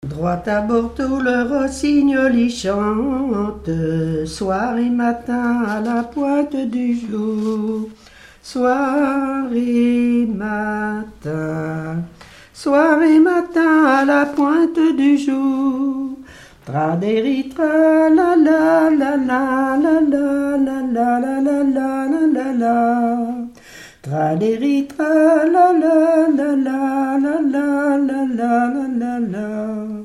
Droit à bord tout le rossignol y chante, soir et matin à la pointe du jour. Soir et matin à la pointe du jour. Traderi tra la la la la la la la la la la la la la. Traderi tra la la la la la la la la la la.